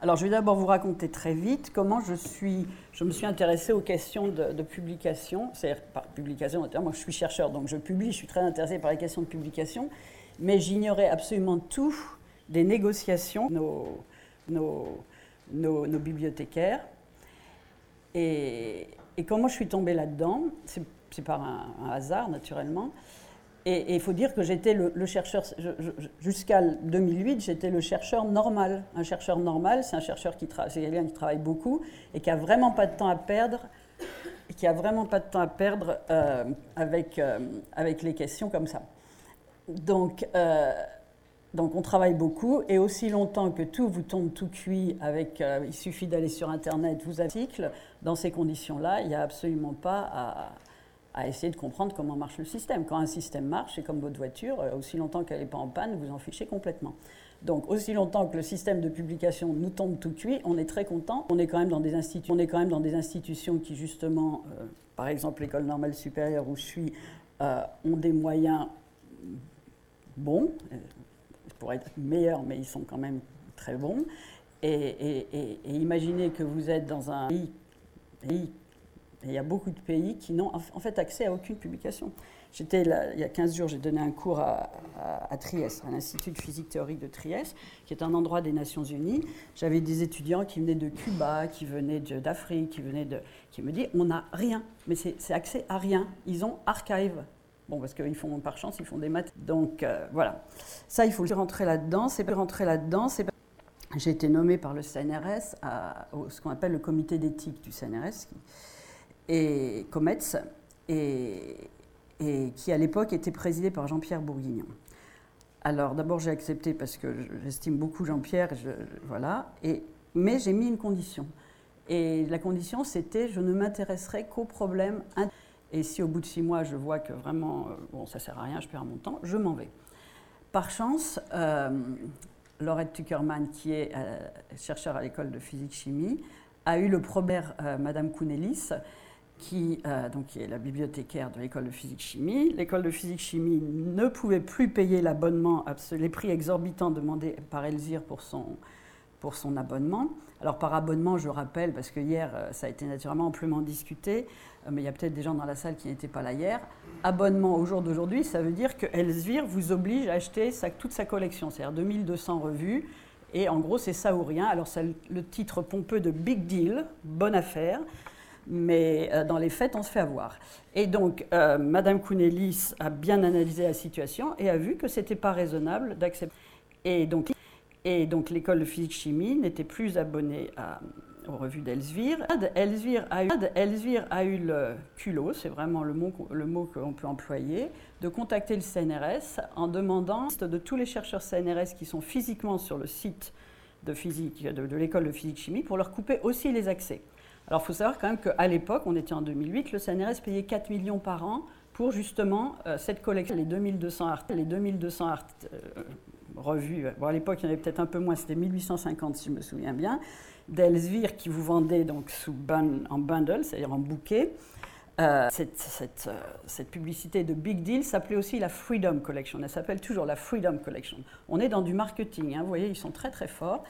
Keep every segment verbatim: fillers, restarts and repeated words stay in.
Alors, je vais d'abord vous raconter très vite comment je, suis, je me suis intéressée aux questions de, de publication. C'est-à-dire, par publication, moi je suis chercheur, donc je publie, je suis très intéressée par les questions de publication, mais j'ignorais absolument tout des négociations de nos, nos, nos, nos bibliothécaires. Et, et comment je suis tombée là-dedans, c'est, c'est par un, un hasard, naturellement. Et il faut dire que j'étais le, le chercheur, je, je, jusqu'à deux mille huit, j'étais le chercheur normal. Un chercheur normal, c'est un chercheur qui, tra- c'est quelqu'un qui travaille beaucoup et qui n'a vraiment pas de temps à perdre, et qui a vraiment pas de temps à perdre euh, avec, euh, avec les questions comme ça. Donc, euh, donc on travaille beaucoup, et aussi longtemps que tout vous tombe tout cuit, avec, euh, il suffit d'aller sur Internet, vous avez un article, dans ces conditions-là, il n'y a absolument pas à... à essayer de comprendre comment marche le système. Quand un système marche, c'est comme votre voiture, aussi longtemps qu'elle n'est pas en panne, vous en fichez complètement. Donc, aussi longtemps que le système de publication nous tombe tout cuit, on est très content. On est quand même dans des, institu- on est quand même dans des institutions qui, justement, euh, par exemple l'École normale supérieure où je suis, euh, ont des moyens bons, euh, ils pourraient être meilleurs, mais ils sont quand même très bons. Et, et, et, et imaginez que vous êtes dans un pays, pays et il y a beaucoup de pays qui n'ont en fait accès à aucune publication. J'étais là, il y a quinze jours, j'ai donné un cours à, à, à Trieste, à l'Institut de physique théorique de Trieste, qui est un endroit des Nations Unies. J'avais des étudiants qui venaient de Cuba, qui venaient de, d'Afrique, qui venaient de, qui me disaient on n'a rien, mais c'est, c'est accès à rien. Ils ont archive. Bon, parce qu'ils font, par chance, ils font des maths. Donc euh, voilà. Ça, il faut rentrer là-dedans. C'est pas rentrer là-dedans. C'est pas... J'ai été nommée par le C N R S à, à ce qu'on appelle le comité d'éthique du C N R S. Qui, et Comets, et, et qui à l'époque était présidé par Jean-Pierre Bourguignon. Alors d'abord j'ai accepté parce que j'estime beaucoup Jean-Pierre, je, voilà, et, mais j'ai mis une condition. Et la condition c'était je ne m'intéresserai qu'aux problèmes. Et si au bout de six mois je vois que vraiment, bon ça sert à rien, je perds mon temps, je m'en vais. Par chance, euh, Laurette Tuckerman, qui est euh, chercheure à l'école de physique-chimie, a eu le problème, euh, Madame Kounelis, qui, euh, donc, qui est la bibliothécaire de l'école de physique-chimie. L'école de physique-chimie ne pouvait plus payer l'abonnement, les prix exorbitants demandés par Elsevier pour son, pour son abonnement. Alors par abonnement, je rappelle, parce que hier, ça a été naturellement amplement discuté, mais il y a peut-être des gens dans la salle qui n'étaient pas là hier. Abonnement au jour d'aujourd'hui, ça veut dire que Elsevier vous oblige à acheter sa, toute sa collection, c'est-à-dire deux mille deux cents revues, et en gros, c'est ça ou rien. Alors c'est le titre pompeux de Big Deal, bonne affaire, mais euh, dans les faits, on se fait avoir. Et donc, euh, Madame Kounelis a bien analysé la situation et a vu que ce n'était pas raisonnable d'accepter. Et donc, et donc l'école de physique-chimie n'était plus abonnée à, aux revues d'Elsevier. Elsevier a, Elsevier a eu le culot, c'est vraiment le mot, le mot qu'on peut employer, de contacter le C N R S en demandant de tous les chercheurs C N R S qui sont physiquement sur le site de, physique, de, de l'école de physique-chimie pour leur couper aussi les accès. Alors, il faut savoir quand même qu'à l'époque, on était en deux mille huit, le C N R S payait quatre millions par an pour justement euh, cette collection, les deux mille deux cents, art- les deux mille deux cents art- euh, revues. Bon, à l'époque, il y en avait peut-être un peu moins, c'était mille huit cent cinquante si je me souviens bien, d'Elsevier qui vous vendait donc sous bun- en bundle, c'est-à-dire en bouquet. Euh, cette, cette, euh, cette publicité de Big Deal s'appelait aussi la Freedom Collection. Elle s'appelle toujours la Freedom Collection. On est dans du marketing, hein, vous voyez, ils sont très très forts.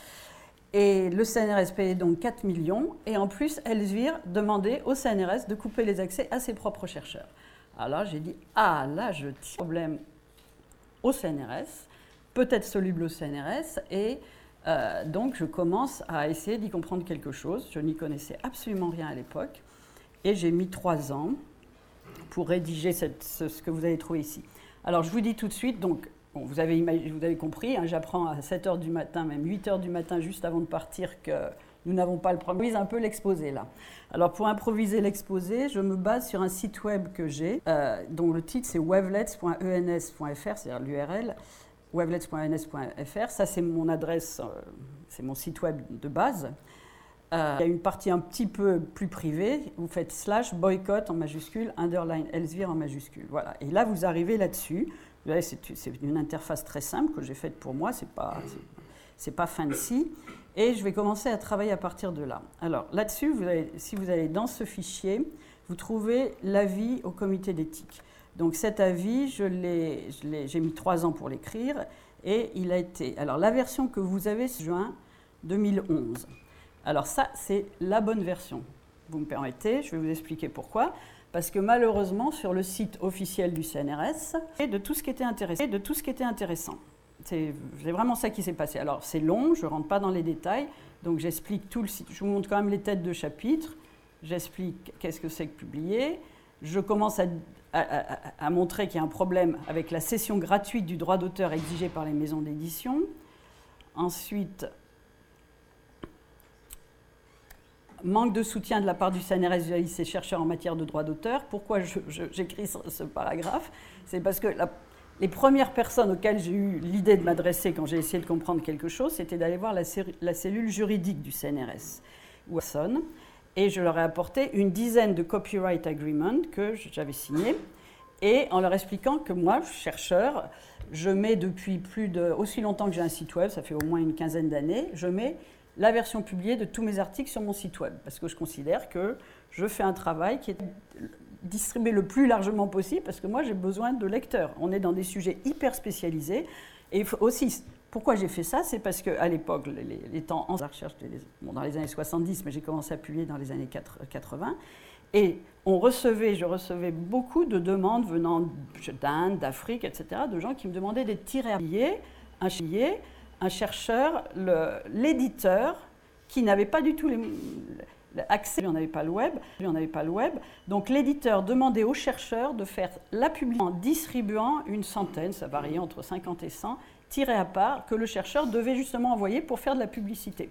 Et le C N R S payait donc quatre millions, et en plus, Elsevier demandait au C N R S de couper les accès à ses propres chercheurs. Alors là, j'ai dit, ah là, je tire le problème au C N R S, peut-être soluble au C N R S, et euh, donc je commence à essayer d'y comprendre quelque chose. Je n'y connaissais absolument rien à l'époque, et j'ai mis trois ans pour rédiger cette, ce, ce que vous avez trouvé ici. Alors je vous dis tout de suite, donc, bon, vous, avez imag- vous avez compris, hein, j'apprends à sept heures du matin, même huit heures du matin, juste avant de partir, que nous n'avons pas le problème. Je un peu l'exposé là. Alors pour improviser l'exposé, je me base sur un site web que j'ai, euh, dont le titre c'est wavelets point e n s point f r, c'est-à-dire l'U R L, wavelets point e n s point f r. Ça c'est mon adresse, euh, c'est mon site web de base. Euh, il y a une partie un petit peu plus privée, vous faites slash boycott en majuscule, underline Elsevier en majuscule. Voilà. Et là vous arrivez là-dessus. Vous voyez, c'est, c'est une interface très simple que j'ai faite pour moi, c'est pas, c'est, c'est pas fancy. Et je vais commencer à travailler à partir de là. Alors là-dessus, vous avez, si vous allez dans ce fichier, vous trouvez l'avis au comité d'éthique. Donc cet avis, je l'ai, je l'ai, j'ai mis trois ans pour l'écrire, et il a été... Alors la version que vous avez, c'est juin, deux mille onze. Alors ça, c'est la bonne version. Vous me permettez, je vais vous expliquer pourquoi. Parce que malheureusement, sur le site officiel du C N R S, et de tout ce qui était intéressant, de tout ce qui était intéressant. C'est vraiment ça qui s'est passé. Alors c'est long, je ne rentre pas dans les détails, donc j'explique tout le site. Je vous montre quand même les têtes de chapitre, j'explique qu'est-ce que c'est que publier. Je commence à, à, à, à montrer qu'il y a un problème avec la cession gratuite du droit d'auteur exigée par les maisons d'édition. Ensuite, manque de soutien de la part du C N R S vis-à-vis de ses chercheurs en matière de droit d'auteur. Pourquoi je, je, j'écris ce, ce paragraphe? C'est parce que la, les premières personnes auxquelles j'ai eu l'idée de m'adresser quand j'ai essayé de comprendre quelque chose, c'était d'aller voir la, la cellule juridique du C N R S, Watson, et je leur ai apporté une dizaine de copyright agreements que j'avais signés, et en leur expliquant que moi, chercheur, je mets depuis plus de, aussi longtemps que j'ai un site web, ça fait au moins une quinzaine d'années, je mets la version publiée de tous mes articles sur mon site web, parce que je considère que je fais un travail qui est distribué le plus largement possible, parce que moi j'ai besoin de lecteurs. On est dans des sujets hyper spécialisés, et aussi, pourquoi j'ai fait ça, c'est parce qu'à l'époque, les, les temps en recherche, bon, dans les années soixante-dix, mais j'ai commencé à publier dans les années quatre-vingts, et on recevait, je recevais beaucoup de demandes venant d'Inde, d'Afrique, et cetera, de gens qui me demandaient des tirés à billets, un billet, un chercheur, le, l'éditeur, qui n'avait pas du tout les, accès, lui on n'avait pas le web, lui on n'avait pas le web, donc l'éditeur demandait au chercheur de faire la publication en distribuant une centaine, ça variait entre cinquante et cent, tirés à part, que le chercheur devait justement envoyer pour faire de la publicité.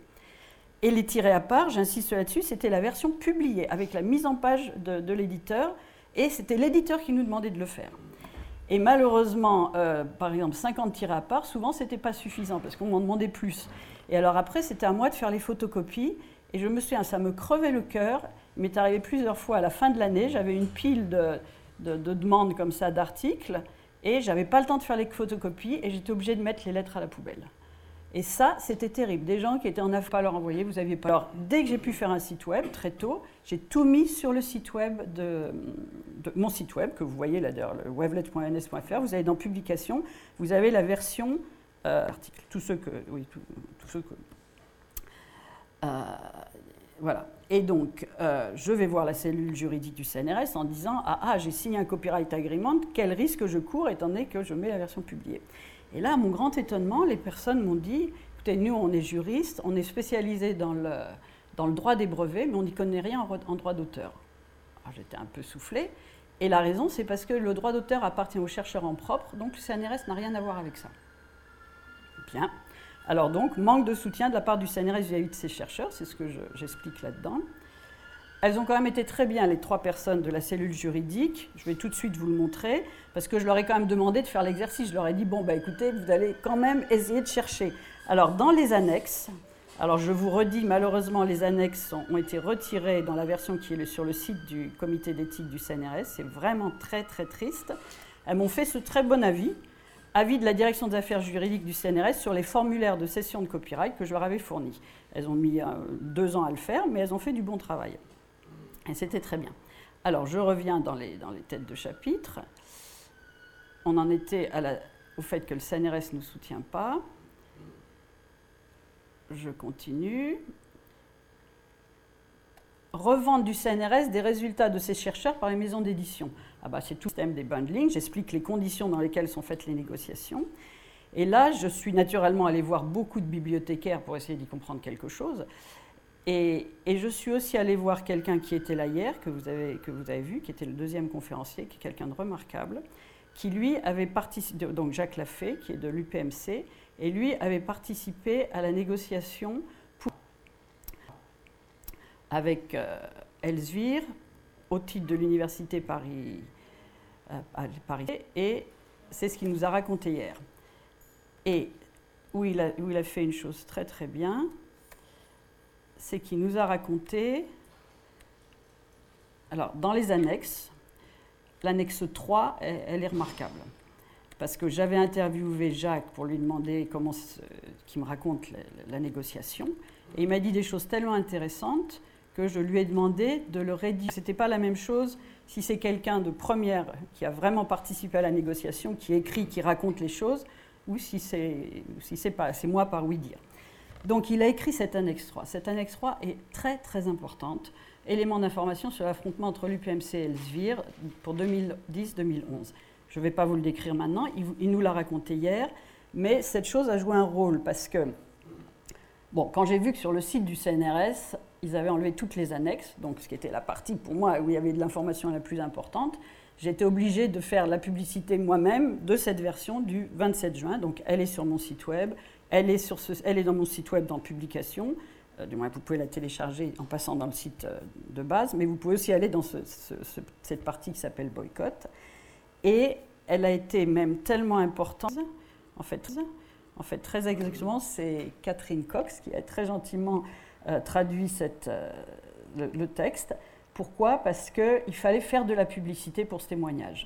Et les tirés à part, j'insiste là-dessus, c'était la version publiée, avec la mise en page de, de l'éditeur, et c'était l'éditeur qui nous demandait de le faire. Et malheureusement, euh, par exemple, cinquante tirés à part, souvent, ce n'était pas suffisant, parce qu'on m'en demandait plus. Et alors après, c'était à moi de faire les photocopies. Et je me souviens, ça me crevait le cœur. Il m'est arrivé plusieurs fois à la fin de l'année, j'avais une pile de, de, de demandes comme ça, d'articles, et je n'avais pas le temps de faire les photocopies, et j'étais obligée de mettre les lettres à la poubelle. Et ça, c'était terrible. Des gens qui étaient en affaires à leur envoyer, vous aviez pas. Alors, dès que j'ai pu faire un site web, très tôt, j'ai tout mis sur le site web de, de mon site web, que vous voyez là, d'ailleurs, le wavelet point n s point f r. Vous allez dans Publications, vous avez la version euh, article. Tous ceux que. Oui, tous ceux que. Euh, voilà. Et donc, euh, je vais voir la cellule juridique du C N R S en disant ah, ah, j'ai signé un copyright agreement, quel risque je cours étant donné que je mets la version publiée. Et là, à mon grand étonnement, les personnes m'ont dit écoutez, nous, on est juristes, on est spécialisés dans le, dans le droit des brevets, mais on n'y connaît rien en, en droit d'auteur. Alors, j'étais un peu soufflée. Et la raison, c'est parce que le droit d'auteur appartient aux chercheurs en propre, donc le C N R S n'a rien à voir avec ça. Bien. Alors donc, manque de soutien de la part du C N R S vis-à-vis de ses chercheurs, c'est ce que je, j'explique là-dedans. Elles ont quand même été très bien, les trois personnes de la cellule juridique. Je vais tout de suite vous le montrer, parce que je leur ai quand même demandé de faire l'exercice. Je leur ai dit, bon, bah, écoutez, vous allez quand même essayer de chercher. Alors, dans les annexes, alors je vous redis, malheureusement, les annexes ont, ont été retirées dans la version qui est sur le site du comité d'éthique du C N R S. C'est vraiment très, très triste. Elles m'ont fait ce très bon avis, avis de la direction des affaires juridiques du C N R S sur les formulaires de cession de copyright que je leur avais fournis. Elles ont mis euh, deux ans à le faire, mais elles ont fait du bon travail. Et c'était très bien. Alors, je reviens dans les, dans les têtes de chapitre. On en était à la, au fait que le C N R S ne nous soutient pas. Je continue. Revente du C N R S des résultats de ses chercheurs par les maisons d'édition. Ah bah, c'est tout le système des bundling. J'explique les conditions dans lesquelles sont faites les négociations. Et là, je suis naturellement allée voir beaucoup de bibliothécaires pour essayer d'y comprendre quelque chose. Et, et je suis aussi allée voir quelqu'un qui était là hier, que vous, avez, que vous avez vu, qui était le deuxième conférencier, qui est quelqu'un de remarquable, qui lui avait participé, donc Jacques Lafay, qui est de l'U P M C, et lui avait participé à la négociation pour, avec euh, Elsevier, au titre de l'Université Paris, euh, Paris, et c'est ce qu'il nous a raconté hier. Et où il a, où il a fait une chose très très bien, c'est qu'il nous a raconté, alors dans les annexes, l'annexe trois, elle, elle est remarquable. Parce que j'avais interviewé Jacques pour lui demander comment, qu'il me raconte la, la négociation. Et il m'a dit des choses tellement intéressantes que je lui ai demandé de le rédiger. Ce n'était pas la même chose si c'est quelqu'un de première qui a vraiment participé à la négociation, qui écrit, qui raconte les choses, ou si c'est, si c'est, pas, c'est moi par oui dire. Donc il a écrit cette annexe trois. Cette annexe trois est très très importante. Élément d'information sur l'affrontement entre l'U P M C et Elsevier pour deux mille dix deux mille onze. Je ne vais pas vous le décrire maintenant, il, il nous l'a raconté hier, mais cette chose a joué un rôle parce que, bon, quand j'ai vu que sur le site du C N R S, ils avaient enlevé toutes les annexes, donc ce qui était la partie pour moi où il y avait de l'information la plus importante, j'étais obligée de faire la publicité moi-même de cette version du vingt-sept juin, donc elle est sur mon site web, elle est, sur ce, elle est dans mon site web dans publication, euh, du moins vous pouvez la télécharger en passant dans le site euh, de base, mais vous pouvez aussi aller dans ce, ce, ce, cette partie qui s'appelle boycott, et elle a été même tellement importante, en fait, en fait très exactement, c'est Catherine Cox qui a très gentiment euh, traduit cette, euh, le, le texte. Pourquoi ? Parce qu'il fallait faire de la publicité pour ce témoignage.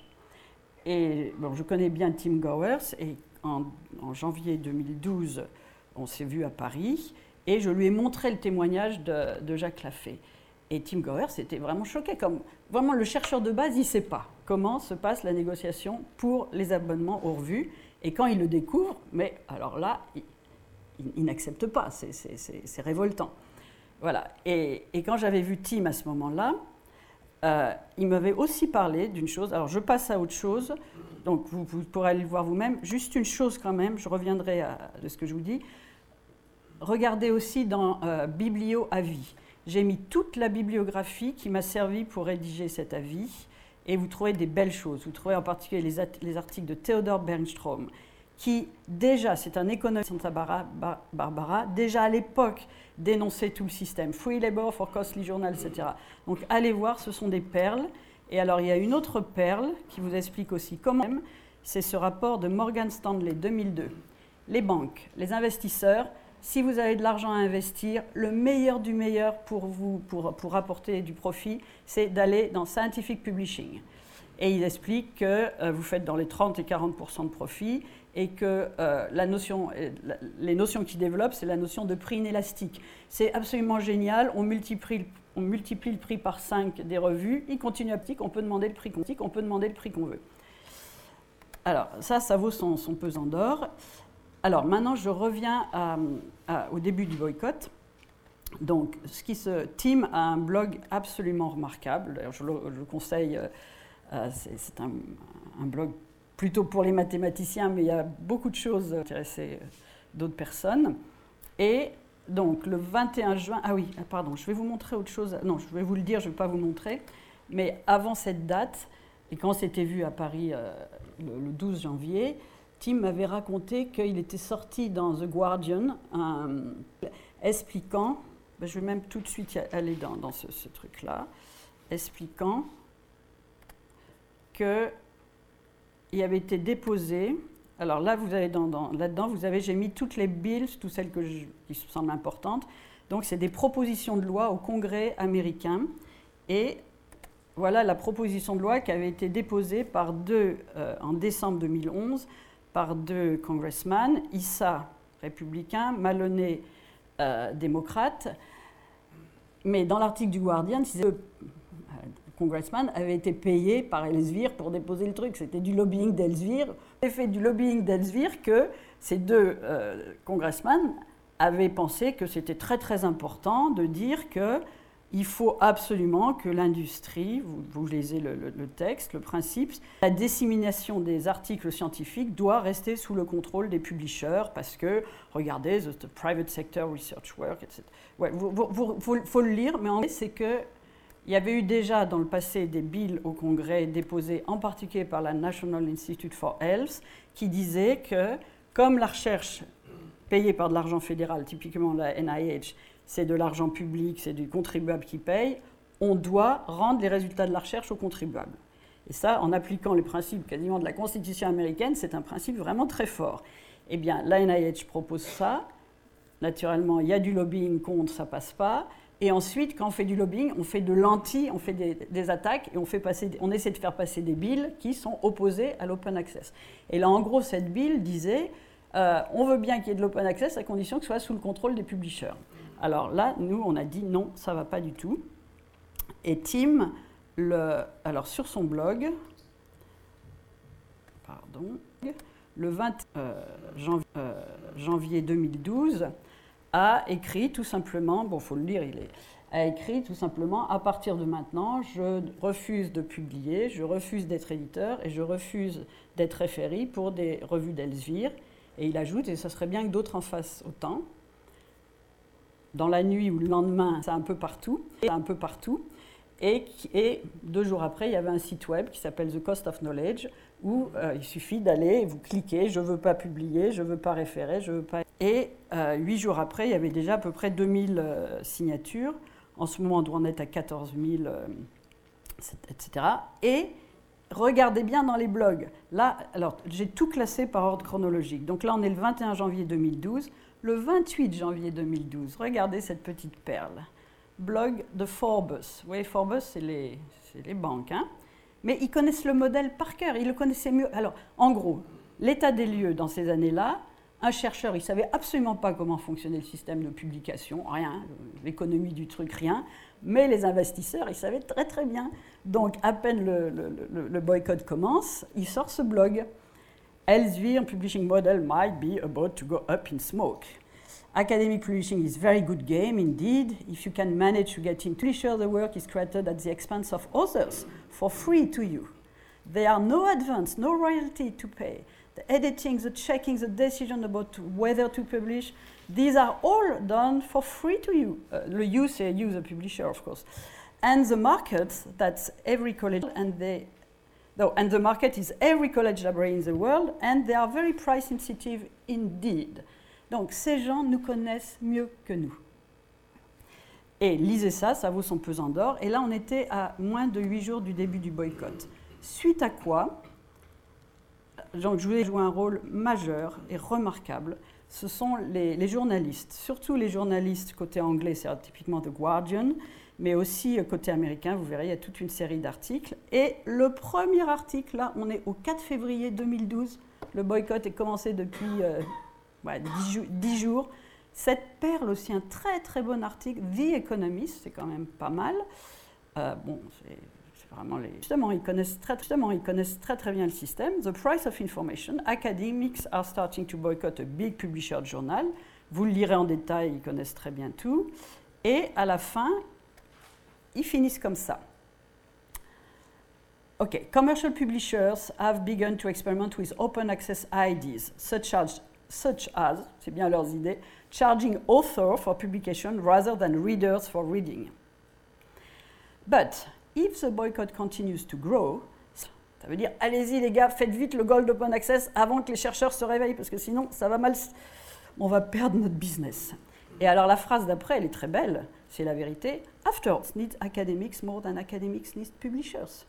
Et bon, je connais bien Tim Gowers, et en, en janvier deux mille douze, on s'est vu à Paris, et je lui ai montré le témoignage de, de Jacques Lafay. Et Tim Gowers était vraiment choqué, comme vraiment le chercheur de base, il ne sait pas comment se passe la négociation pour les abonnements aux revues, et quand il le découvre, mais alors là, il, il, il n'accepte pas, c'est, c'est, c'est, c'est révoltant. Voilà. Et, et quand j'avais vu Tim à ce moment-là, euh, il m'avait aussi parlé d'une chose. Alors, je passe à autre chose, donc vous, vous pourrez aller le voir vous-même. Juste une chose quand même, je reviendrai à, de ce que je vous dis. Regardez aussi dans euh, Biblio-avis. J'ai mis toute la bibliographie qui m'a servi pour rédiger cet avis, et vous trouvez des belles choses. Vous trouvez en particulier les, at- les articles de Theodor Bernstrom, qui déjà, c'est un économiste de Santa Barbara, Barbara, déjà à l'époque dénonçait tout le système, Free Labor for Costly Journal, et cetera. Donc allez voir, ce sont des perles. Et alors il y a une autre perle qui vous explique aussi comment, c'est ce rapport de Morgan Stanley deux mille deux. Les banques, les investisseurs, si vous avez de l'argent à investir, le meilleur du meilleur pour vous, pour, pour apporter du profit, c'est d'aller dans Scientific Publishing. Et il explique que euh, vous faites dans les trente et quarante pour cent de profit, et que euh, la notion, la, les notions qu'il développe, c'est la notion de prix inélastique. C'est absolument génial, on multiplie, on multiplie le prix par cinq des revues, il continue à petit, on peut demander le prix qu'on veut, on peut demander le prix qu'on veut. Alors ça, ça vaut son, son pesant d'or. Alors maintenant, je reviens à, à, au début du boycott. Donc, ce qui se, Tim a un blog absolument remarquable, je le, je le conseille, euh, c'est, c'est un, un blog plutôt pour les mathématiciens, mais il y a beaucoup de choses qui intéressent d'autres personnes. Et donc, le vingt et un juin... Ah oui, pardon, je vais vous montrer autre chose. Non, je vais vous le dire, je ne vais pas vous montrer. Mais avant cette date, et quand on s'était vu à Paris euh, le, le douze janvier, Tim m'avait raconté qu'il était sorti dans The Guardian, un, expliquant... Ben, je vais même tout de suite aller dans, dans ce, ce truc-là, expliquant que... il avait été déposé. Alors là, vous avez dans, dans, là-dedans, vous avez, j'ai mis toutes les bills, toutes celles que je, qui me semblent importantes. Donc, c'est des propositions de loi au Congrès américain. Et voilà la proposition de loi qui avait été déposée par deux, euh, en décembre deux mille onze, par deux congressmen, Issa, républicain, Maloney, euh, démocrate. Mais dans l'article du Guardian, c'est que congressman avait été payé par Elsevier pour déposer le truc. C'était du lobbying d'Elsevier. C'est fait du lobbying d'Elsevier que ces deux euh, congressmen avaient pensé que c'était très très important de dire qu'il faut absolument que l'industrie, vous, vous lisez le, le, le texte, le principe, la dissémination des articles scientifiques doit rester sous le contrôle des publishers parce que, regardez, the, the private sector research work, et cetera. Ouais, vous, vous, vous, faut, faut le lire, mais en fait, c'est que il y avait eu déjà dans le passé des bills au Congrès déposés en particulier par la National Institute for Health qui disaient que comme la recherche payée par de l'argent fédéral, typiquement la N I H, c'est de l'argent public, c'est du contribuable qui paye, on doit rendre les résultats de la recherche aux contribuables. Et ça, en appliquant les principes quasiment de la Constitution américaine, c'est un principe vraiment très fort. Eh bien, la N I H propose ça. Naturellement, il y a du lobbying contre, ça passe pas. Et ensuite, quand on fait du lobbying, on fait de l'anti, on fait des, des attaques et on, fait passer, on essaie de faire passer des bills qui sont opposés à l'open access. Et là, en gros, cette bill disait euh, on veut bien qu'il y ait de l'open access à condition que ce soit sous le contrôle des publishers. Alors là, nous, on a dit non, ça ne va pas du tout. Et Tim, le, alors sur son blog, pardon, le vingt euh, janvier, euh, janvier deux mille douze, a écrit tout simplement, bon, il faut le lire, il est, a écrit tout simplement, à partir de maintenant, je refuse de publier, je refuse d'être éditeur et je refuse d'être référé pour des revues d'Elsevier. Et il ajoute, et ce serait bien que d'autres en fassent autant, dans la nuit ou le lendemain, c'est un peu partout, c'est un peu partout. Et, et deux jours après, il y avait un site web qui s'appelle The Cost of Knowledge, où euh, il suffit d'aller et vous cliquez, je ne veux pas publier, je ne veux pas référer, je veux pas... Et euh, huit jours après, il y avait déjà à peu près deux mille euh, signatures. En ce moment, on doit en être à quatorze mille, euh, et cetera. Et regardez bien dans les blogs. Là, alors, j'ai tout classé par ordre chronologique. Donc là, on est le vingt et un janvier deux mille douze. Le vingt-huit janvier deux mille douze, regardez cette petite perle. Blog de Forbes. Vous voyez, Forbes, c'est les, c'est les banques. Hein, mais ils connaissent le modèle par cœur. Ils le connaissaient mieux. Alors, en gros, l'état des lieux dans ces années-là, un chercheur, il ne savait absolument pas comment fonctionnait le système de publication, rien, l'économie du truc, rien. Mais les investisseurs, ils savaient très très bien. Donc, à peine le, le, le, le boycott commence, il sort ce blog. Elsevier publishing model might be about to go up in smoke. Academic publishing is very good game indeed. If you can manage to get in publisher, the work is created at the expense of others for free to you. There are no advance, no royalty to pay. The editing, the checking, the decision about whether to publish, these are all done for free to you. Uh, the you say you, the publisher, of course. And the market, that's every college, and they, no, and the market is every college library in the world, and they are very price sensitive indeed. Donc, ces gens nous connaissent mieux que nous. Et lisez ça, ça vaut son pesant d'or. Et là, on était à moins de huit jours du début du boycott. Suite à quoi, donc, je voulais jouer un rôle majeur et remarquable. Ce sont les, les journalistes, surtout les journalistes côté anglais, c'est typiquement The Guardian, mais aussi côté américain, vous verrez, il y a toute une série d'articles. Et le premier article, là, on est au quatre février deux mille douze. Le boycott est commencé depuis euh, ouais, dix jours. Cette perle aussi, un très très bon article, The Economist, c'est quand même pas mal. Euh, bon, c'est... Vraiment les... justement, ils connaissent très, justement, ils connaissent très très bien le système. The price of information. Academics are starting to boycott a big publisher journal. Vous le lirez en détail, ils connaissent très bien tout. Et à la fin, ils finissent comme ça. OK. Commercial publishers have begun to experiment with open access ideas, such as, such as, c'est bien leurs idées, charging authors for publication rather than readers for reading. But if the boycott continues to grow, ça veut dire, allez-y les gars, faites vite le Gold Open Access avant que les chercheurs se réveillent, parce que sinon, ça va mal, on va perdre notre business. Et alors la phrase d'après, elle est très belle, c'est la vérité. After all, need academics more than academics need publishers.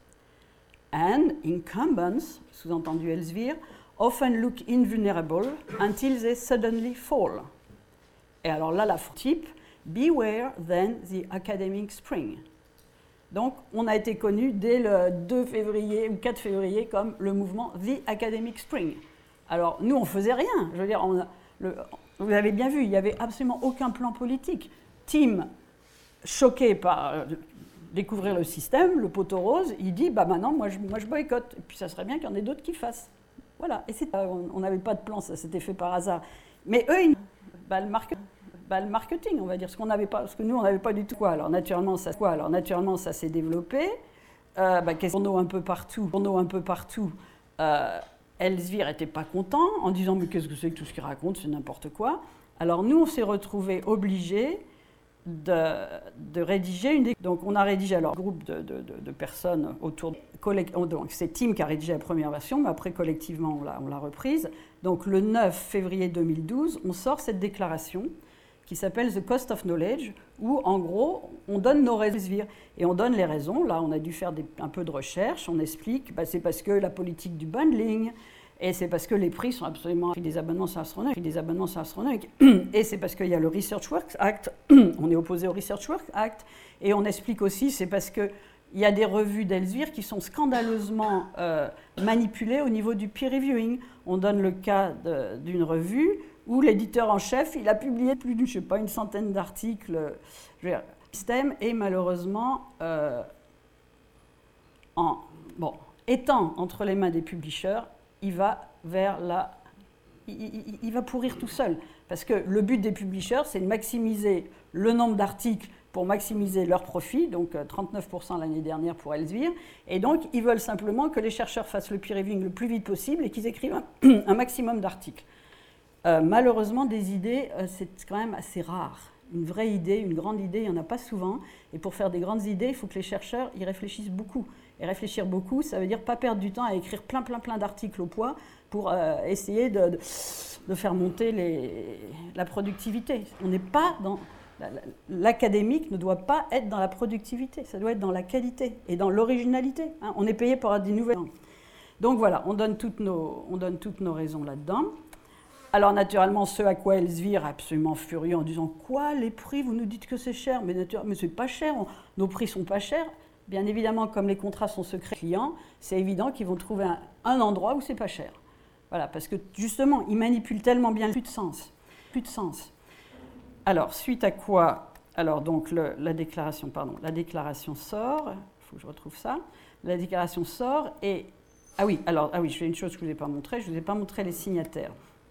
And incumbents, sous-entendu Elsevier, often look invulnerable until they suddenly fall. Et alors là, la type, beware then the academic spring. Donc, on a été connu dès le deux février ou quatre février comme le mouvement The Academic Spring. Alors, nous, on ne faisait rien. Je veux dire, on a, le, vous avez bien vu, il n'y avait absolument aucun plan politique. Tim, choqué par euh, découvrir le système, le poteau rose, il dit, bah maintenant, moi je, moi je boycotte. Et puis, ça serait bien qu'il y en ait d'autres qui fassent. Voilà. Et c'est, euh, on n'avait pas de plan, ça s'était fait par hasard. Mais eux, ils, bah, le marketing. Bah, le marketing, on va dire, ce qu'on n'avait pas, parce que nous, on n'avait pas du tout quoi. Alors naturellement, ça, quoi Alors naturellement, ça s'est développé. Euh, bah, journaux un peu partout, journaux un peu partout. Euh, Elsevier n'était pas content en disant mais qu'est-ce que c'est que tout ce qu'il raconte, c'est n'importe quoi. Alors nous, on s'est retrouvés obligés de, de rédiger une. Donc on a rédigé alors un groupe de, de, de, de personnes autour. De, donc c'est Tim qui a rédigé la première version, mais après collectivement on l'a, on l'a reprise. Donc le neuf février deux mille douze, on sort cette déclaration qui s'appelle The Cost of Knowledge, où en gros, on donne nos raisons, et on donne les raisons. Là, on a dû faire des, un peu de recherche, on explique, bah, c'est parce que la politique du bundling, et c'est parce que les prix sont absolument... des abonnements sont astronomiques, des abonnements sont astronomiques, et c'est parce qu'il y a le Research Works Act, on est opposé au Research Works Act, et on explique aussi, c'est parce qu'il y a des revues d'Elsevier qui sont scandaleusement euh, manipulées au niveau du peer reviewing. On donne le cas de, d'une revue, où l'éditeur en chef, il a publié plus d'une, je sais pas, une centaine d'articles, je veux dire, système, et malheureusement, euh, en, bon, étant entre les mains des publishers, il va vers la, il, il, il va pourrir tout seul. Parce que le but des publishers, c'est de maximiser le nombre d'articles pour maximiser leur profit, donc trente-neuf pour cent l'année dernière pour Elsevier, et donc ils veulent simplement que les chercheurs fassent le peer reviewing le plus vite possible et qu'ils écrivent un, un maximum d'articles. Euh, malheureusement, des idées, euh, c'est quand même assez rare. Une vraie idée, une grande idée, il n'y en a pas souvent, et pour faire des grandes idées, il faut que les chercheurs y réfléchissent beaucoup. Et réfléchir beaucoup, ça veut dire pas perdre du temps à écrire plein, plein, plein d'articles au poids pour euh, essayer de, de, de faire monter les, la productivité. On n'est pas dans... L'académique ne doit pas être dans la productivité, ça doit être dans la qualité et dans l'originalité. Hein. On est payé pour avoir des nouvelles. Donc voilà, on donne toutes nos, on donne toutes nos raisons là-dedans. Alors naturellement, ce à quoi Elsevier est absolument furieux en disant « Quoi, les prix, vous nous dites que c'est cher ?» Mais, mais c'est pas cher, on, nos prix sont pas chers. Bien évidemment, comme les contrats sont secrets clients, c'est évident qu'ils vont trouver un, un endroit où c'est pas cher. Voilà, parce que justement, ils manipulent tellement bien, plus de sens. Plus de sens. Alors, suite à quoi, alors donc le, la déclaration, pardon, la déclaration sort, il faut que je retrouve ça, la déclaration sort et, ah oui, alors, ah oui, je fais une chose que je ne vous ai pas montrée, je ne vous ai pas montré les signataires.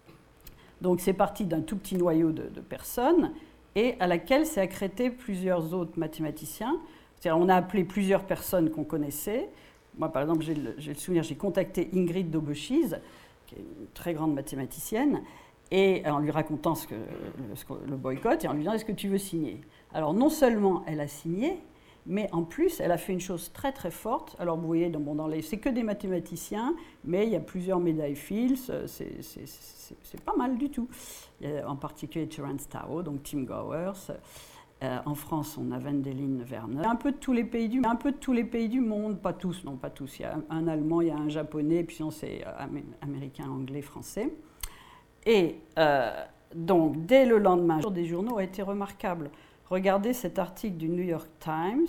Donc c'est parti d'un tout petit noyau de, de personnes et à laquelle s'est accrété plusieurs autres mathématiciens. C'est-à-dire on a appelé plusieurs personnes qu'on connaissait. Moi, par exemple, j'ai le, j'ai le souvenir, j'ai contacté Ingrid Daubechies, qui est une très grande mathématicienne, et en lui racontant ce que, le, ce que, le boycott, et en lui disant « Est-ce que tu veux signer ?» Alors non seulement elle a signé, mais en plus elle a fait une chose très très forte. Alors vous voyez, dans, bon, dans les, c'est que des mathématiciens, mais il y a plusieurs médailles Fields, c'est, c'est, c'est, c'est pas mal du tout. Il y a en particulier Terence Tao, donc Tim Gowers. Euh, en France, on a Wendelin Werner. Il y a un peu de tous les pays du, un peu de tous les pays du monde, pas tous, non pas tous. Il y a un, un Allemand, il y a un Japonais, puis sinon c'est américain, anglais, français. Et euh, donc, dès le lendemain, le jour des journaux a été remarquable. Regardez cet article du New York Times.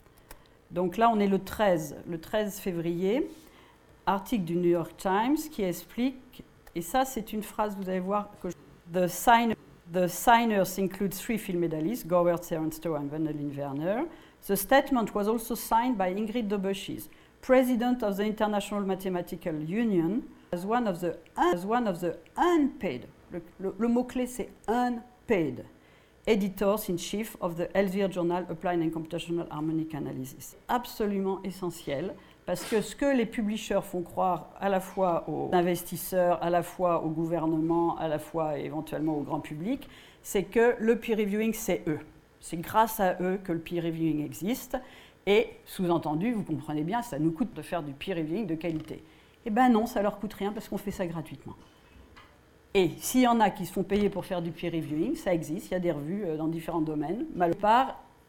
Donc là, on est le treize, le treize février. Article du New York Times qui explique, et ça, c'est une phrase, vous allez voir, que je, the, sign, the signers include three field medalists, Gowers, Terence Tao, and Wendelin Werner. The statement was also signed by Ingrid Daubechies, president of the International Mathematical Union, as one of the, as one of the unpaid, le, le, le mot-clé c'est unpaid, editors-in-chief of the Elsevier Journal Applied and Computational Harmonic Analysis. Absolument essentiel, parce que ce que les publishers font croire à la fois aux investisseurs, à la fois au gouvernement, à la fois éventuellement au grand public, c'est que le peer reviewing, c'est eux. C'est grâce à eux que le peer reviewing existe, et sous-entendu, vous comprenez bien, ça nous coûte de faire du peer reviewing de qualité. Eh bien non, ça ne leur coûte rien parce qu'on fait ça gratuitement. Et s'il y en a qui se font payer pour faire du peer reviewing, ça existe, il y a des revues dans différents domaines. Malheureusement,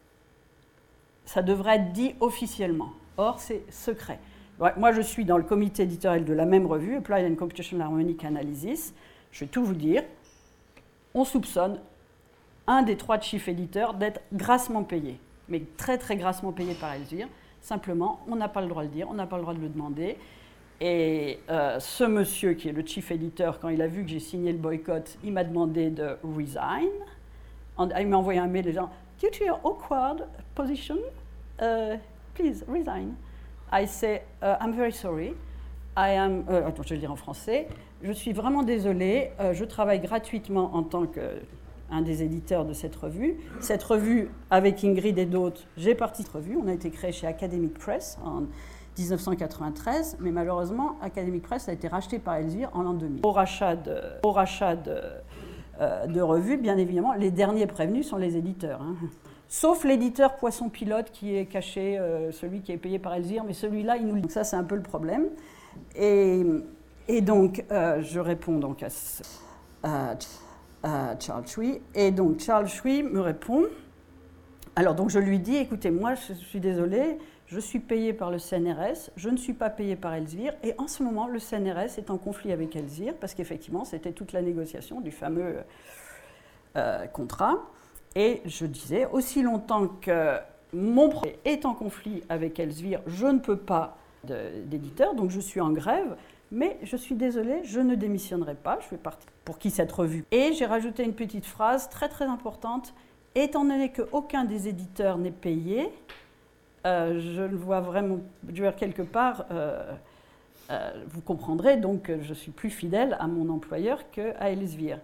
ça devrait être dit officiellement. Or, c'est secret. Moi, je suis dans le comité éditorial de la même revue, Applied and Computational Harmonic Analysis. Je vais tout vous dire. On soupçonne un des trois chief éditeurs d'être grassement payé, mais très très grassement payé par Elsevier. Simplement, on n'a pas le droit de le dire, on n'a pas le droit de le demander. Et euh, ce monsieur qui est le chief editor, quand il a vu que j'ai signé le boycott, il m'a demandé de resign. Il m'a envoyé un mail disant « Due to your awkward position, uh, please resign ». I say uh, « I'm very sorry. I am… Euh, » Attends, je vais le dire en français. « Je suis vraiment désolée. Euh, je travaille gratuitement en tant qu'un des éditeurs de cette revue. Cette revue, avec Ingrid et d'autres, j'ai parti de cette revue. On a été créé chez Academic Press en dix-neuf cent quatre-vingt-treize, mais malheureusement, Academic Press a été racheté par Elsevier en l'an deux mille. Au rachat de, au rachat de, euh, de revues, bien évidemment, les derniers prévenus sont les éditeurs. Hein. Sauf l'éditeur Poisson Pilote qui est caché, euh, celui qui est payé par Elsevier, mais celui-là, il nous le dit. Donc ça, c'est un peu le problème. Et, et donc, euh, je réponds donc à, à, à Charles Shui. Et donc, Charles Shui me répond. Alors, donc, je lui dis, écoutez, moi, je suis désolée, je suis payé par le C N R S, je ne suis pas payé par Elsevier, et en ce moment, le C N R S est en conflit avec Elsevier, parce qu'effectivement, c'était toute la négociation du fameux euh, contrat. Et je disais, aussi longtemps que mon projet est en conflit avec Elsevier, je ne peux pas de, d'éditeur, donc je suis en grève, mais je suis désolée, je ne démissionnerai pas, je fais partie pour qui cette revue. Et j'ai rajouté une petite phrase très très importante, étant donné qu'aucun des éditeurs n'est payé, Euh, je le vois vraiment, je veux dire, quelque part, euh, euh, vous comprendrez donc que je suis plus fidèle à mon employeur qu'à Elsevier.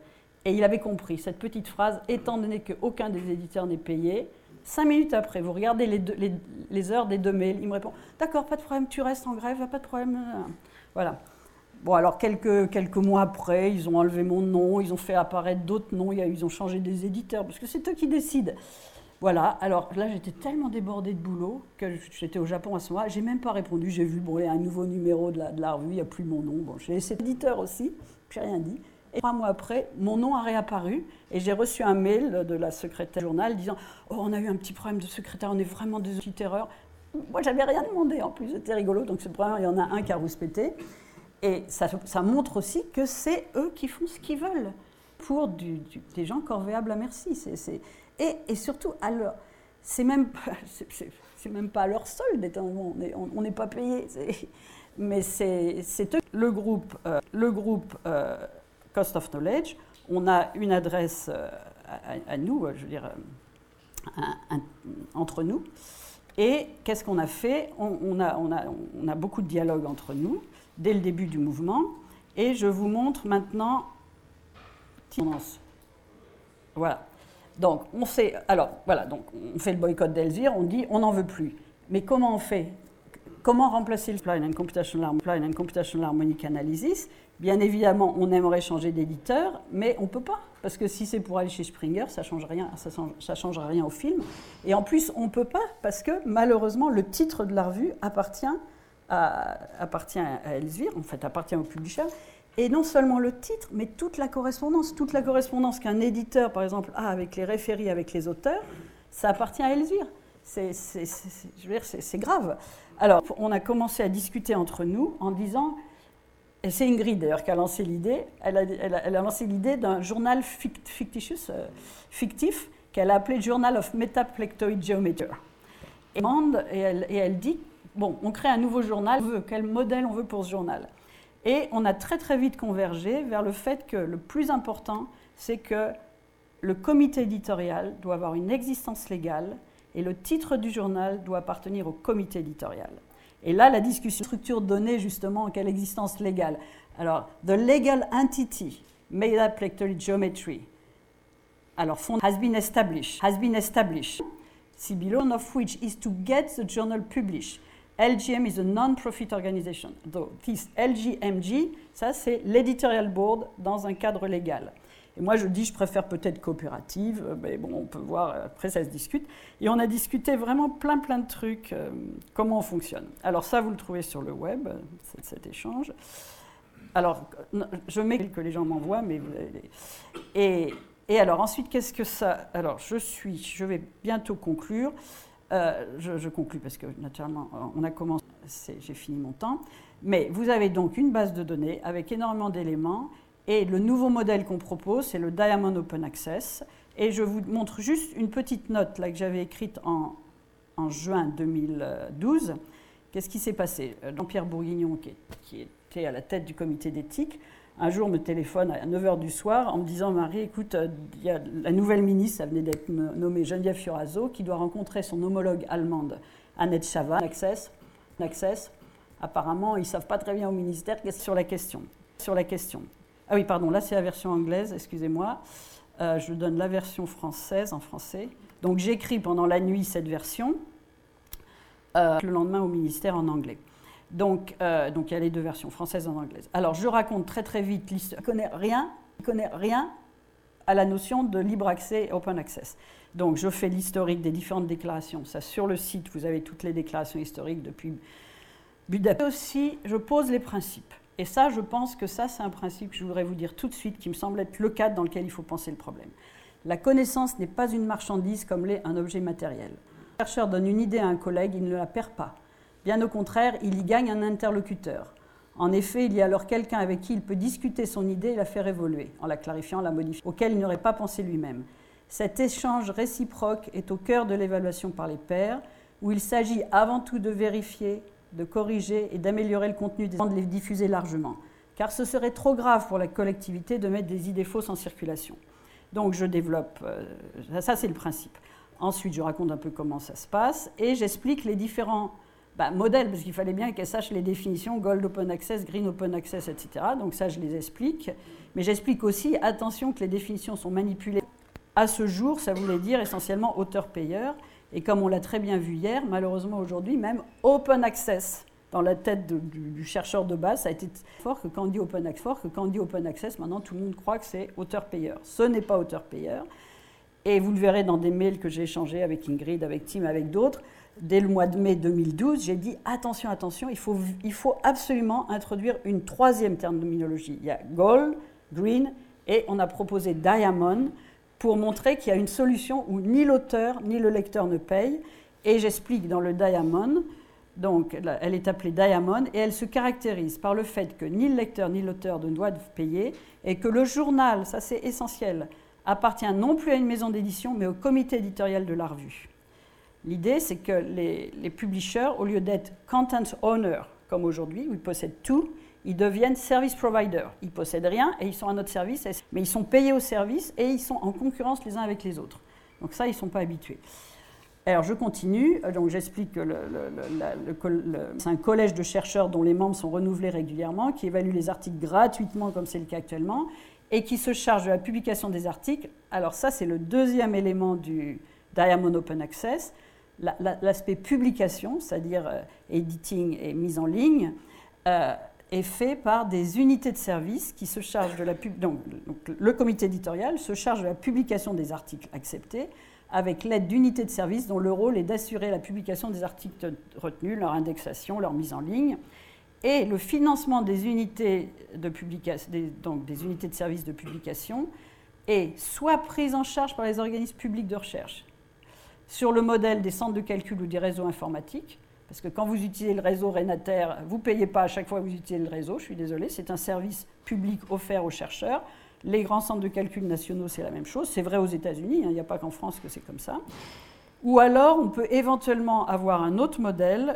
Et il avait compris cette petite phrase, étant donné qu'aucun des éditeurs n'est payé. Cinq minutes après, vous regardez les, deux, les, les heures des deux mails, il me répond « D'accord, pas de problème, tu restes en grève, pas de problème. » Voilà. Bon, alors quelques, quelques mois après, ils ont enlevé mon nom, ils ont fait apparaître d'autres noms, ils ont changé des éditeurs, parce que c'est eux qui décident. Voilà, alors là, j'étais tellement débordée de boulot que j'étais au Japon à ce moment-là, j'ai même pas répondu, j'ai vu, bon, il y a un nouveau numéro de la, de la revue, il n'y a plus mon nom. Bon, j'ai laissé l'éditeur aussi, j'ai rien dit. Et trois mois après, mon nom a réapparu et j'ai reçu un mail de la secrétaire du journal disant « Oh, on a eu un petit problème de secrétaire, on est vraiment des petites erreurs. » Moi, j'avais rien demandé en plus, c'était rigolo, donc c'est le problème, il y en a un qui a rouspété. Et ça, ça montre aussi que c'est eux qui font ce qu'ils veulent pour du, du, des gens corvéables à merci. C'est, c'est, et, et surtout, à leur, c'est, même pas, c'est, c'est, c'est même pas à leur solde, on n'est pas payé. C'est, mais c'est, c'est eux. Le groupe, euh, le groupe euh, Cost of Knowledge, on a une adresse euh, à, à nous, je veux dire, euh, un, un, entre nous. Et qu'est-ce qu'on a fait ? on, on, a, on, a, on a beaucoup de dialogue entre nous dès le début du mouvement, et je vous montre maintenant tendance. Voilà. Donc, on fait, alors, voilà, donc, on fait le boycott d'Elsevier, on dit on n'en veut plus. Mais comment on fait ? Comment remplacer le Spline and Computational, Spline and Computational Harmonic Analysis ? Bien évidemment, on aimerait changer d'éditeur, mais on ne peut pas, parce que si c'est pour aller chez Springer, ça ne change rien, ça ne changera rien au film. Et en plus, on ne peut pas, parce que malheureusement, le titre de la revue appartient À, appartient à Elsevier, en fait appartient au publisher, et non seulement le titre, mais toute la correspondance, toute la correspondance qu'un éditeur, par exemple, a avec les référies, avec les auteurs, ça appartient à Elsevier. C'est, c'est, c'est, c'est, je veux dire, c'est, c'est grave. Alors, on a commencé à discuter entre nous en disant, et c'est Ingrid d'ailleurs qui a lancé l'idée, elle a, elle a, elle a lancé l'idée d'un journal fict, fictitious, euh, fictif qu'elle a appelé Journal of Metaplectoid Geometry. Et, et, elle, et elle dit, bon, on crée un nouveau journal, on veut, quel modèle on veut pour ce journal ? Et on a très très vite convergé vers le fait que le plus important, c'est que le comité éditorial doit avoir une existence légale et le titre du journal doit appartenir au comité éditorial. Et là, la discussion structure donnée justement en quelle existence légale. Alors, the legal entity, Metaplectoid Geometry, alors, has been established, has been established, see below, of which is to get the journal published. L G M is a non-profit organization. Donc, this L G M G, ça c'est l'editorial board dans un cadre légal. Et moi je dis, je préfère peut-être coopérative, mais bon, on peut voir, après ça se discute. Et on a discuté vraiment plein plein de trucs, euh, comment on fonctionne. Alors ça, vous le trouvez sur le web, cet, cet échange. Alors, je mets que les gens m'envoient, mais vous avez... Et, et alors ensuite, qu'est-ce que ça... Alors, je suis, je vais bientôt conclure. Euh, je, je conclue parce que naturellement, on a commencé, c'est, j'ai fini mon temps. Mais vous avez donc une base de données avec énormément d'éléments et le nouveau modèle qu'on propose, c'est le Diamond Open Access. Et je vous montre juste une petite note là, que j'avais écrite en, en juin deux mille douze. Qu'est-ce qui s'est passé ? Jean-Pierre Bourguignon, qui, est, qui était à la tête du comité d'éthique, un jour me téléphone à neuf heures du soir en me disant « Marie, écoute, il y a la nouvelle ministre, ça venait d'être nommée Geneviève Fioraso, qui doit rencontrer son homologue allemande, Annette Chavan, Access. Access. Apparemment, ils ne savent pas très bien au ministère sur la question. Sur la question. Ah oui, pardon, là c'est la version anglaise, excusez-moi. Euh, je donne la version française en français. Donc j'écris pendant la nuit cette version, euh, le lendemain au ministère en anglais. Donc, euh, donc il y a les deux versions, française et anglaise. Alors je raconte très très vite l'histoire. Il ne connaît rien, il connaît rien à la notion de libre accès et open access. Donc je fais l'historique des différentes déclarations. Ça, sur le site, vous avez toutes les déclarations historiques depuis Budapest. Aussi, je pose les principes. Et ça, je pense que ça, c'est un principe que je voudrais vous dire tout de suite, qui me semble être le cadre dans lequel il faut penser le problème. La connaissance n'est pas une marchandise comme l'est un objet matériel. Le chercheur donne une idée à un collègue, il ne la perd pas. Bien au contraire, il y gagne un interlocuteur. En effet, il y a alors quelqu'un avec qui il peut discuter son idée et la faire évoluer, en la clarifiant, la modifiant, auquel il n'aurait pas pensé lui-même. Cet échange réciproque est au cœur de l'évaluation par les pairs, où il s'agit avant tout de vérifier, de corriger et d'améliorer le contenu des de les diffuser largement. Car ce serait trop grave pour la collectivité de mettre des idées fausses en circulation. Donc je développe, euh, ça c'est le principe. Ensuite, je raconte un peu comment ça se passe et j'explique les différents bah, modèle, parce qu'il fallait bien qu'elle sache les définitions, Gold Open Access, Green Open Access, et cetera. Donc ça, je les explique. Mais j'explique aussi, attention, que les définitions sont manipulées. À ce jour, ça voulait dire essentiellement auteur-payeur. Et comme on l'a très bien vu hier, malheureusement aujourd'hui, même Open Access, dans la tête de, du, du chercheur de base, ça a été fort que quand on dit Open Access, fort que quand on dit Open Access, maintenant tout le monde croit que c'est auteur-payeur. Ce n'est pas auteur-payeur. Et vous le verrez dans des mails que j'ai échangés avec Ingrid, avec Tim, avec d'autres. Dès le mois de mai deux mille douze, j'ai dit attention, attention, il faut, il faut absolument introduire une troisième terminologie. Il y a Gold, Green, et on a proposé Diamond pour montrer qu'il y a une solution où ni l'auteur ni le lecteur ne paye. Et j'explique dans le Diamond, donc elle est appelée Diamond, et elle se caractérise par le fait que ni le lecteur ni l'auteur ne doivent payer, et que le journal, ça c'est essentiel, appartient non plus à une maison d'édition, mais au comité éditorial de la revue. L'idée, c'est que les, les publishers, au lieu d'être content owner, comme aujourd'hui, où ils possèdent tout, ils deviennent service provider. Ils ne possèdent rien et ils sont à notre service, mais ils sont payés au service et ils sont en concurrence les uns avec les autres. Donc ça, ils ne sont pas habitués. Alors, je continue. Donc, j'explique que le, le, le, le, le, c'est un collège de chercheurs dont les membres sont renouvelés régulièrement, qui évalue les articles gratuitement, comme c'est le cas actuellement, et qui se charge de la publication des articles. Alors ça, c'est le deuxième élément du Diamond Open Access. La, la, l'aspect publication, c'est-à-dire euh, editing et mise en ligne, euh, est fait par des unités de service qui se chargent de la pub... donc, donc, le comité éditorial se charge de la publication des articles acceptés avec l'aide d'unités de service dont le rôle est d'assurer la publication des articles retenus, leur indexation, leur mise en ligne. Et le financement des unités de, publication, des, donc des unités de service de publication est soit pris en charge par les organismes publics de recherche, sur le modèle des centres de calcul ou des réseaux informatiques, parce que quand vous utilisez le réseau Renater, vous ne payez pas à chaque fois que vous utilisez le réseau, je suis désolée, c'est un service public offert aux chercheurs. Les grands centres de calcul nationaux, c'est la même chose, c'est vrai aux États-Unis, hein, il n'y a pas qu'en France que c'est comme ça. Ou alors, on peut éventuellement avoir un autre modèle,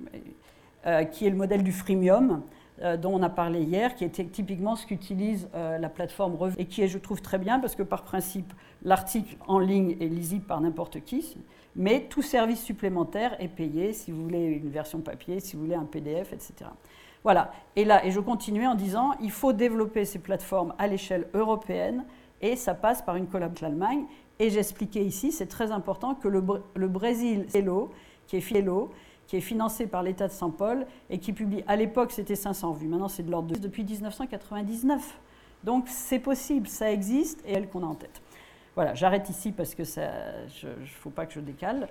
euh, qui est le modèle du freemium, euh, dont on a parlé hier, qui est typiquement ce qu'utilise euh, la plateforme Revue, et qui est, je trouve, très bien, parce que par principe, l'article en ligne est lisible par n'importe qui, mais tout service supplémentaire est payé, si vous voulez une version papier, si vous voulez un P D F, et cetera. Voilà, et là, et je continuais en disant, il faut développer ces plateformes à l'échelle européenne, et ça passe par une collaboration avec l'Allemagne, et j'expliquais ici, c'est très important, que le, le Brésil, c'est l'eau, qui est Fielo, qui est financé par l'État de Saint-Paul et qui publie, à l'époque c'était cinq cents vues, maintenant c'est de l'ordre de depuis dix-neuf cent quatre-vingt-dix-neuf. Donc c'est possible, ça existe et elle qu'on a en tête. Voilà, j'arrête ici parce que il ne faut pas que je décale.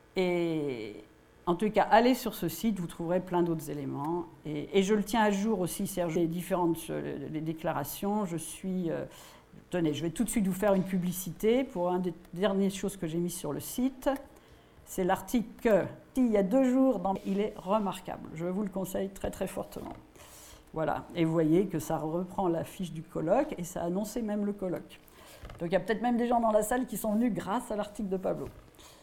Et en tout cas, allez sur ce site, vous trouverez plein d'autres éléments. Et, et je le tiens à jour aussi, Serge, les différentes les déclarations. Je suis... Euh, tenez, je vais tout de suite vous faire une publicité pour une des dernières choses que j'ai mises sur le site. C'est l'article il y a deux jours, dans... il est remarquable. Je vous le conseille très très fortement. Voilà, et vous voyez que ça reprend la fiche du colloque et ça annonçait même le colloque. Donc il y a peut-être même des gens dans la salle qui sont venus grâce à l'article de Pablo.